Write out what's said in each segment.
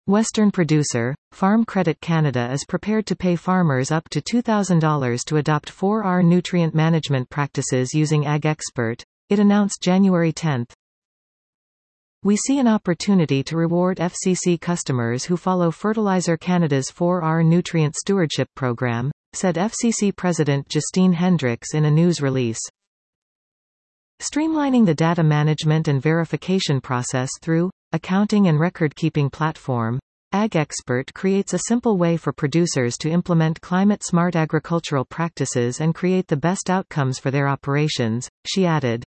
Western producer, Farm Credit Canada is prepared to pay farmers up to $2,000 to adopt 4R nutrient management practices using AgExpert, it announced January 10. We see an opportunity to reward FCC customers who follow Fertilizer Canada's 4R Nutrient Stewardship Program, said FCC President Justine Hendricks in a news release. Streamlining the data management and verification process through accounting and record-keeping platform, AgExpert creates a simple way for producers to implement climate-smart agricultural practices and create the best outcomes for their operations, she added.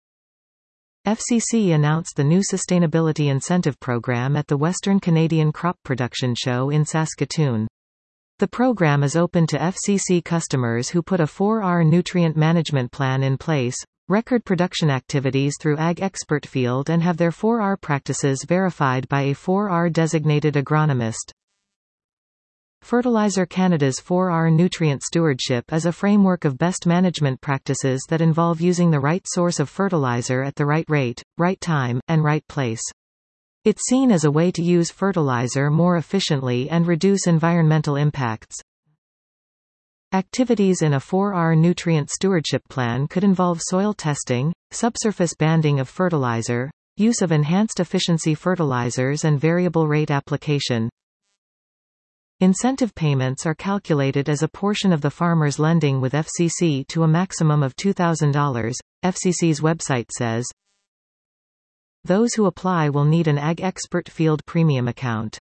FCC announced the new Sustainability Incentive Program at the Western Canadian Crop Production Show in Saskatoon. The program is open to FCC customers who put a 4R nutrient management plan in place, record production activities through AgExpert Field and have their 4R practices verified by a 4R designated agronomist. Fertilizer Canada's 4R nutrient stewardship is a framework of best management practices that involve using the right source of fertilizer at the right rate, right time, and right place. It's seen as a way to use fertilizer more efficiently and reduce environmental impacts. Activities in a 4R nutrient stewardship plan could involve soil testing, subsurface banding of fertilizer, use of enhanced efficiency fertilizers and variable rate application. Incentive payments are calculated as a portion of the farmer's lending with FCC to a maximum of $2,000, FCC's website says. Those who apply will need an AgExpert Field Premium account.